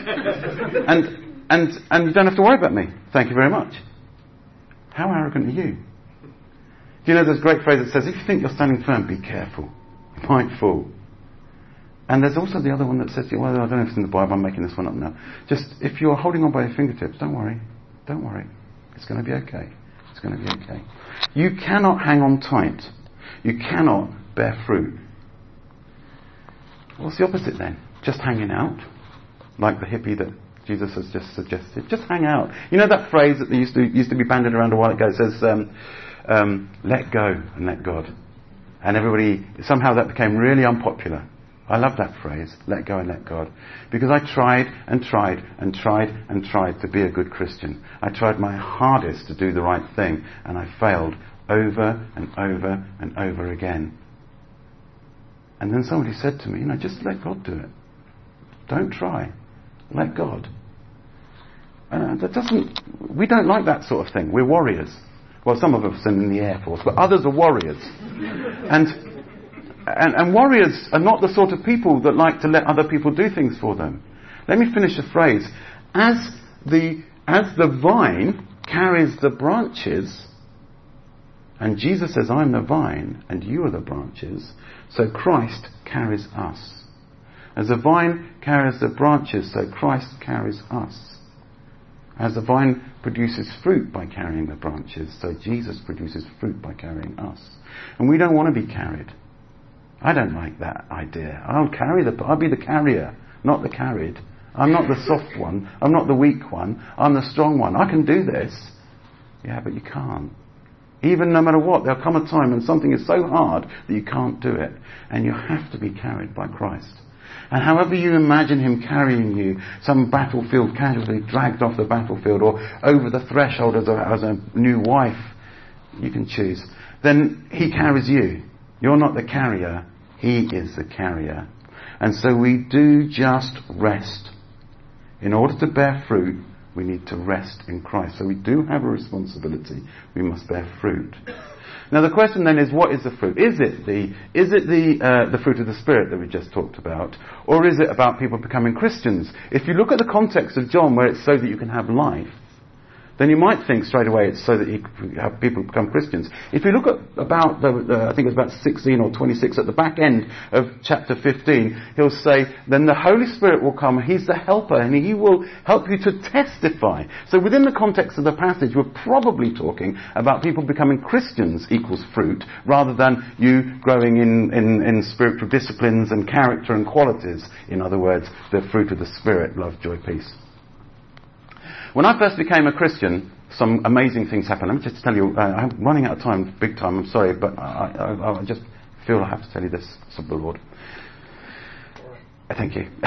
and, and, and you don't have to worry about me. Thank you very much. How arrogant are you? Do you know there's a great phrase that says, if you think you're standing firm, be careful. You might fall. And there's also the other one that says, well, I don't know if it's in the Bible, I'm making this one up now. Just, if you're holding on by your fingertips, don't worry. Don't worry. It's going to be okay. It's going to be okay. You cannot hang on tight. You cannot bear fruit. What's the opposite then? Just hanging out? Like the hippie that Jesus has just suggested. Just hang out. You know that phrase that used to, used to be bandied around a while ago? It says, um, um, let go and let God. And everybody, somehow that became really unpopular. I love that phrase, let go and let God. Because I tried and tried and tried and tried to be a good Christian. I tried my hardest to do the right thing, and I failed over and over and over again. And then somebody said to me, you know, just let God do it. Don't try. Let God. Uh, that doesn't, we don't like that sort of thing. We're warriors. Well, some of us are in the Air Force, but others are warriors. And And, and warriors are not the sort of people that like to let other people do things for them. Let me finish the phrase. As the, as the vine carries the branches, and Jesus says, I'm the vine, and you are the branches, so Christ carries us. As the vine carries the branches, so Christ carries us. As the vine produces fruit by carrying the branches, so Jesus produces fruit by carrying us. And we don't want to be carried. I don't like that idea. I'll carry the, I'll be the carrier, not the carried. I'm not the soft one. I'm not the weak one. I'm the strong one. I can do this. Yeah, but you can't. Even no matter what, there'll come a time when something is so hard that you can't do it. And you have to be carried by Christ. And however you imagine him carrying you, some battlefield casualty dragged off the battlefield or over the threshold as a, as a new wife, you can choose. Then he carries you. You're not the carrier. He is the carrier. And so we do just rest. In order to bear fruit, we need to rest in Christ. So we do have a responsibility. We must bear fruit. Now the question then is, what is the fruit? Is it the is it the uh, the fruit of the Spirit that we just talked about, or is it about people becoming Christians? If you look at the context of John, where it's so that you can have life, then you might think straight away it's so that you have people become Christians. If you look at about, the, the, I think it's about sixteen or twenty-six, at the back end of chapter fifteen, he'll say, then the Holy Spirit will come, he's the helper, and he will help you to testify. So within the context of the passage, we're probably talking about people becoming Christians equals fruit, rather than you growing in, in, in spiritual disciplines and character and qualities. In other words, the fruit of the Spirit, love, joy, peace. When I first became a Christian, some amazing things happened. Let me just tell you, uh, I'm running out of time, big time, I'm sorry, but I, I, I just feel I have to tell you this, of the Lord. Thank you.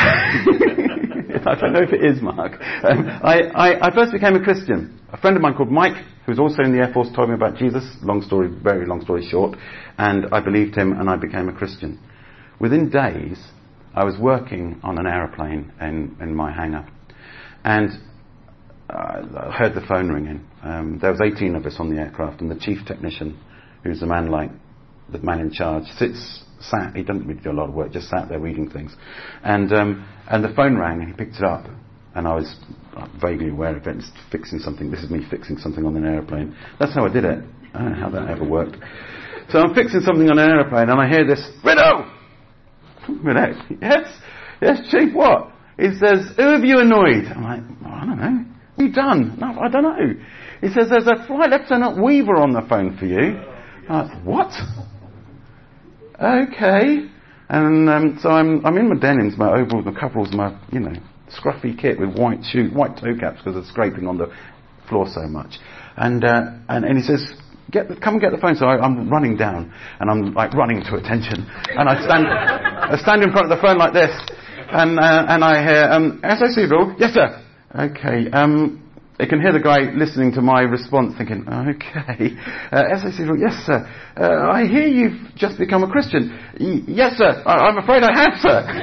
I don't know if it is, Mark. Um, I, I, I first became a Christian. A friend of mine called Mike, who's also in the Air Force, told me about Jesus. Long story, very long story short. And I believed him and I became a Christian. Within days, I was working on an aeroplane in, in my hangar. And I heard the phone ringing. Um, there was eighteen of us on the aircraft, and the chief technician, who's the man like the man in charge, sits, sat. He doesn't really do a lot of work, just sat there reading things. And um, and the phone rang, and he picked it up, and I was vaguely aware of it. It's fixing something. This is me fixing something on an airplane. That's how I did it. I don't know how that ever worked. So I'm fixing something on an airplane, and I hear this, Riddle! Yes, yes, chief. What? He says, who have you annoyed? I'm like, oh, I don't know. What have you done? No, I don't know. He says, there's a Flight Lieutenant Weaver on the phone for you. I'm like, what? Okay. And um, so I'm I'm in my denims, my overalls, my coveralls, my, you know, scruffy kit with white shoes, white toe caps because of scraping on the floor so much. And uh, and, and he says, Get the, come and get the phone. So I, I'm running down, and I'm like running to attention. And I stand I stand in front of the phone like this, and uh, and I hear, um, S O C Bill, yes sir. Okay, um, I can hear the guy listening to my response thinking, okay, uh, S O C, yes sir, uh, I hear you've just become a Christian. Y- yes sir, I- I'm afraid I have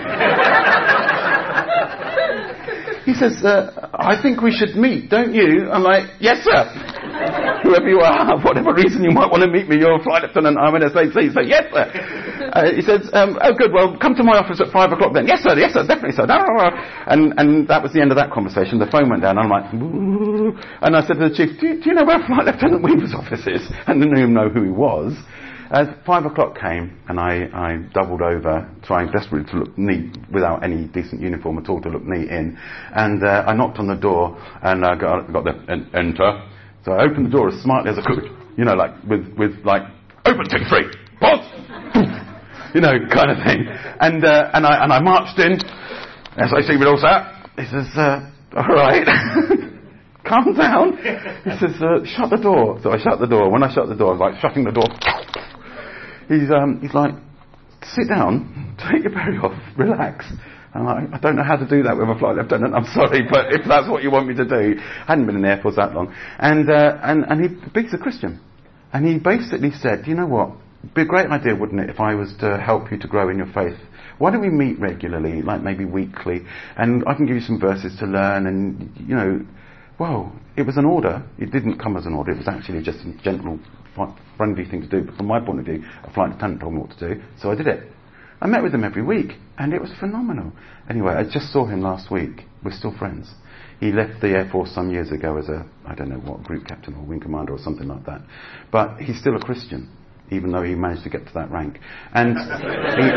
sir. He says, uh, I think we should meet, don't you? I'm like, yes sir. Whoever you are, whatever reason you might want to meet me, you're a flight lieutenant, I'm an S A C, so yes sir. Uh, he says, um, oh good, well come to my office at five o'clock then. Yes sir, yes sir, definitely sir. And, and that was the end of that conversation. The phone went down, and I'm like, ooh. And I said to the chief, do you, do you know where Flight Lieutenant Weaver's office is? And didn't even know who he was. As five o'clock came, and I, I doubled over, trying desperately to look neat, without any decent uniform at all to look neat in. And uh, I knocked on the door, and I uh, got, got the en- enter. So I opened the door as smartly as I could, you know, like with, with like, open, take three, pause, you know, kind of thing. And uh, and I and I marched in. S I C with all that. He says, uh, all right, calm down. He says, uh, shut the door. So I shut the door. When I shut the door, I was like shutting the door. He's um he's like, sit down, take your berry off, relax. I'm like, I don't know how to do that with a flight lieutenant, I'm sorry, but if that's what you want me to do. I hadn't been in the Air Force that long. And, uh, and, and he, he's a Christian. And he basically said, you know what, it'd be a great idea, wouldn't it, if I was to help you to grow in your faith. Why don't we meet regularly, like maybe weekly, and I can give you some verses to learn, and, you know, well, it was an order. It didn't come as an order, it was actually just a gentle, friendly thing to do. But from my point of view, a flight lieutenant told me what to do, so I did it. I met with him every week, and it was phenomenal. Anyway, I just saw him last week. We're still friends. He left the Air Force some years ago as a, I don't know what, group captain or wing commander or something like that. But he's still a Christian, even though he managed to get to that rank. And he,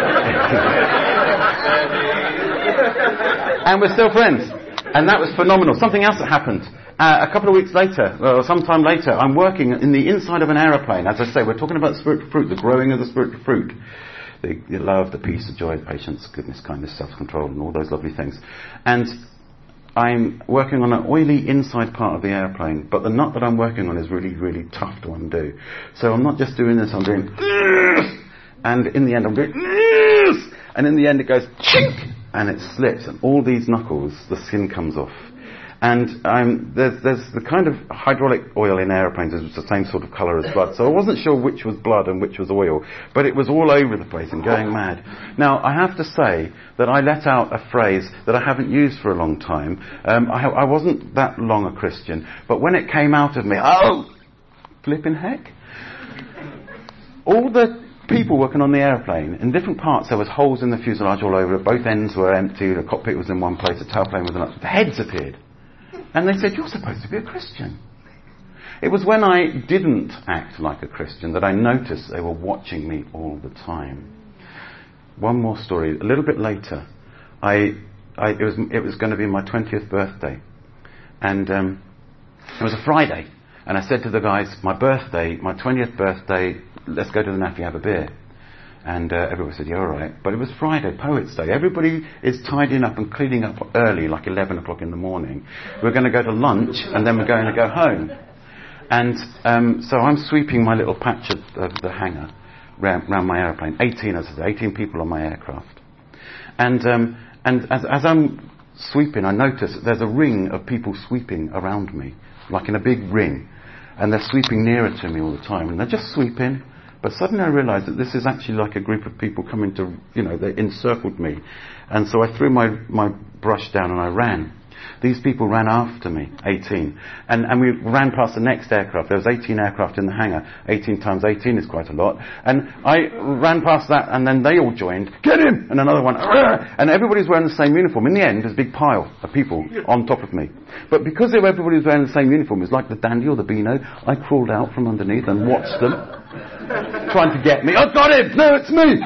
and we're still friends. And that was phenomenal. Something else that happened. Uh, a couple of weeks later, or sometime later, I'm working in the inside of an aeroplane. As I say, we're talking about spiritual fruit, the growing of the spiritual fruit. The, the love, the peace, the joy, patience, goodness, kindness, self-control, and all those lovely things. And I'm working on an oily inside part of the airplane, but the nut that I'm working on is really, really tough to undo. So I'm not just doing this, I'm doing, and in the end I'm doing, and in the end it goes, chink, and it slips, and all these knuckles, the skin comes off. And um, there's, there's the kind of hydraulic oil in aeroplanes is the same sort of colour as blood. So I wasn't sure which was blood and which was oil, but it was all over the place and going mad. Now, I have to say that I let out a phrase that I haven't used for a long time. Um, I, I wasn't that long a Christian, but when it came out of me, oh, flipping heck. All the people working on the aeroplane, in different parts there was holes in the fuselage all over. Both ends were empty, the cockpit was in one place, the tailplane was in another. The heads appeared. And they said, you're supposed to be a Christian. It was when I didn't act like a Christian that I noticed they were watching me all the time. One more story. A little bit later, I, I it was it was going to be my twentieth birthday. And um, it was a Friday. And I said to the guys, my birthday, my twentieth birthday, let's go to the Naffy, have a beer. And uh, everyone said, yeah, all right. But it was Friday, Poets' Day. Everybody is tidying up and cleaning up early, like eleven o'clock in the morning. We're going to go to lunch, and then we're going to go home. And um, so I'm sweeping my little patch of, of the hangar round, round my aeroplane. eighteen, as I said, eighteen people on my aircraft. And um, and as, as I'm sweeping, I notice that there's a ring of people sweeping around me, like in a big ring. And they're sweeping nearer to me all the time. And they're just sweeping. But suddenly I realised that this is actually like a group of people coming to, you know, they encircled me. And so I threw my, my brush down and I ran. These people ran after me, eighteen. And, and we ran past the next aircraft. There was eighteen aircraft in the hangar. eighteen times eighteen is quite a lot. And I ran past that and then they all joined. Get him! And another one. Argh! And everybody's wearing the same uniform. In the end, there's a big pile of people on top of me. But because everybody was wearing the same uniform, it was like the dandy or the beano, I crawled out from underneath and watched them. Trying to get me. I got him! No, it's me!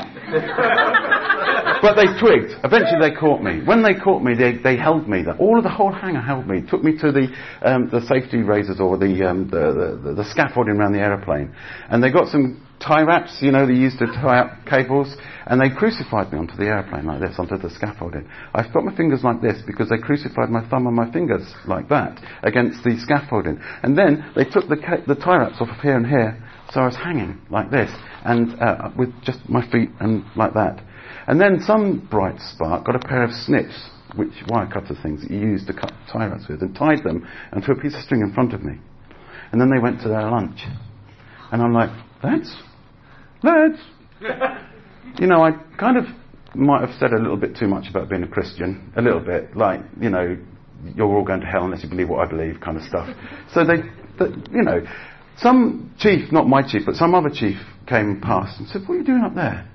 But they twigged. Eventually they caught me. When they caught me, they, they held me. All of the whole hangar held me. Took me to the um, the safety razors or the, um, the, the the scaffolding around the aeroplane. And they got some tie wraps, you know, they used to tie up cables. And they crucified me onto the aeroplane like this, onto the scaffolding. I've got my fingers like this because they crucified my thumb and my fingers like that against the scaffolding. And then they took the, ca- the tie wraps off of here and here. So I was hanging like this, and uh, with just my feet and like that. And then some bright spark got a pair of snips, which wire cutter things that you use to cut tie wraps with, and tied them and threw a piece of string in front of me. And then they went to their lunch. And I'm like, lads, lads. You know, I kind of might have said a little bit too much about being a Christian, a little bit, like, you know, you're all going to hell unless you believe what I believe kind of stuff. So they, they you know... Some chief, not my chief, but some other chief came past and said, what are you doing up there?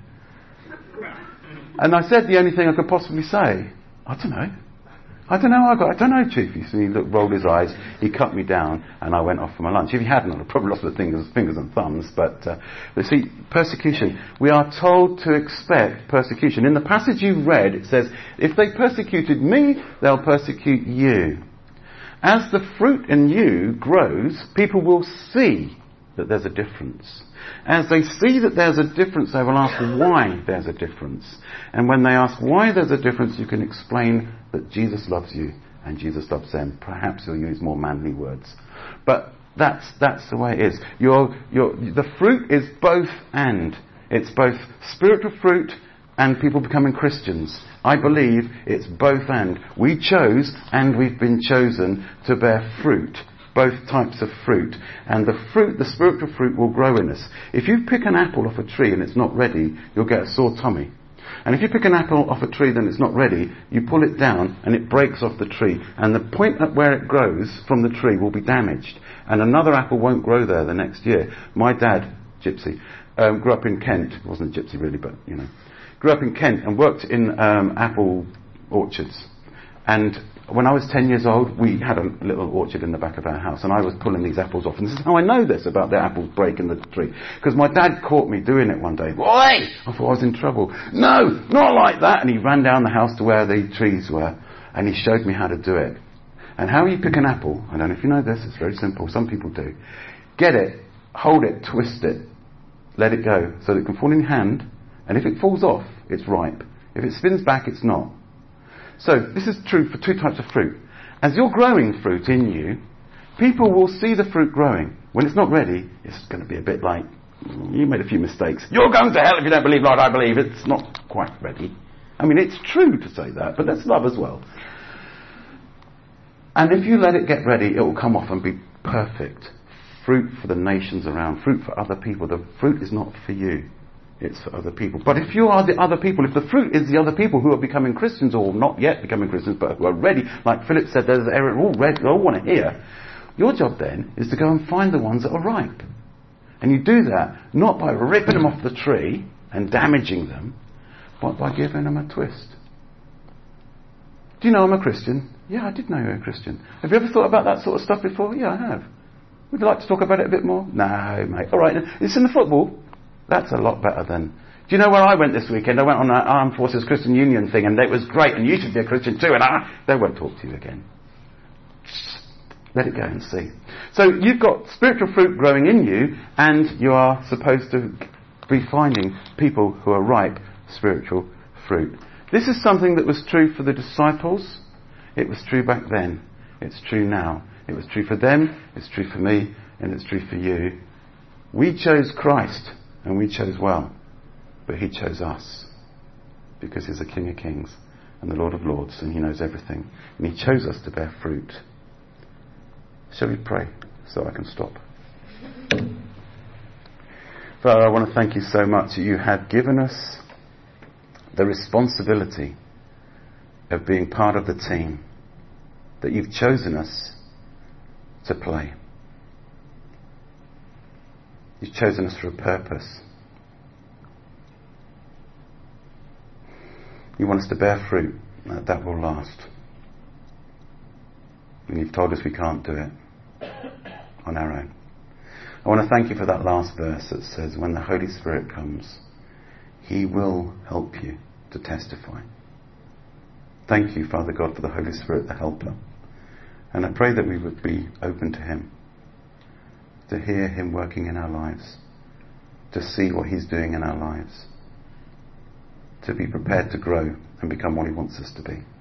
And I said the only thing I could possibly say, I don't know. I don't know, I got, I don't know, chief. He, he looked, rolled his eyes, he cut me down, and I went off for my lunch. If he hadn't, I'd have probably lost my fingers, fingers and thumbs. But, uh, but see, persecution. We are told to expect persecution. In the passage you read, it says, if they persecuted me, they'll persecute you. As the fruit in you grows, people will see that there's a difference. As they see that there's a difference, they will ask why there's a difference. And when they ask why there's a difference, you can explain that Jesus loves you and Jesus loves them. Perhaps you'll use more manly words. But that's that's the way it is. Your, your, the fruit is both and. It's both spiritual fruit and people becoming Christians. I believe it's both and. We chose and we've been chosen to bear fruit. Both types of fruit. And the fruit, the spiritual fruit will grow in us. If you pick an apple off a tree and it's not ready, you'll get a sore tummy. And if you pick an apple off a tree then it's not ready, you pull it down and it breaks off the tree. And the point at where it grows from the tree will be damaged. And another apple won't grow there the next year. My dad, Gypsy, um, grew up in Kent. He wasn't a gypsy really, but you know. Grew up in Kent and worked in um, apple orchards. And when I was ten years old, we had a little orchard in the back of our house, and I was pulling these apples off. And this is how I know this about the apples breaking the tree. Because my dad caught me doing it one day. Boy! I thought I was in trouble. No, not like that. And he ran down the house to where the trees were, and he showed me how to do it. And how you pick an apple, I don't know if you know this, it's very simple. Some people do. Get it, hold it, twist it, let it go, so that it can fall in your hand. And if it falls off, it's ripe. If it spins back, it's not. So this is true for two types of fruit. as you're growing fruit in you, people will see the fruit growing. When it's not ready, it's going to be a bit like, you made a few mistakes. You're going to hell if you don't believe like I believe. It's not quite ready. I mean, it's true to say that, but that's love as well. And if you let it get ready, it will come off and be perfect. Fruit for the nations around, fruit for other people. The fruit is not for you, it's for other people. But if you are the other people, if the fruit is the other people who are becoming Christians, or not yet becoming Christians, but who are ready, like Philip said, there's they're all ready, they all want to hear. Your job then is to go and find the ones that are ripe. And you do that not by ripping them off the tree and damaging them, but by giving them a twist. Do you know I'm a Christian? Yeah, I did know you're a Christian. Have you ever thought about that sort of stuff before? Yeah, I have. Would you like to talk about it a bit more? No, mate. All right, it's in the football. That's a lot better than... Do you know where I went this weekend? I went on an Armed Forces Christian Union thing, and it was great, and you should be a Christian too, and I... They won't talk to you again. Just let it go and see. So you've got spiritual fruit growing in you, and you are supposed to be finding people who are ripe spiritual fruit. This is something that was true for the disciples. It was true back then. It's true now. It was true for them, it's true for me, and it's true for you. We chose Christ, and we chose well. But he chose us. Because he's the King of Kings, and the Lord of Lords, and he knows everything. And he chose us to bear fruit. Shall we pray, so I can stop? Father, I want to thank you so much that you have given us the responsibility of being part of the team, that you've chosen us to play. You've chosen us for a purpose. You want us to bear fruit that, that will last. And you've told us we can't do it on our own. I want to thank you for that last verse that says, when the Holy Spirit comes, he will help you to testify. Thank you, Father God, for the Holy Spirit, the helper. And I pray that we would be open to him, to hear him working in our lives, to see what he's doing in our lives, to be prepared to grow and become what he wants us to be.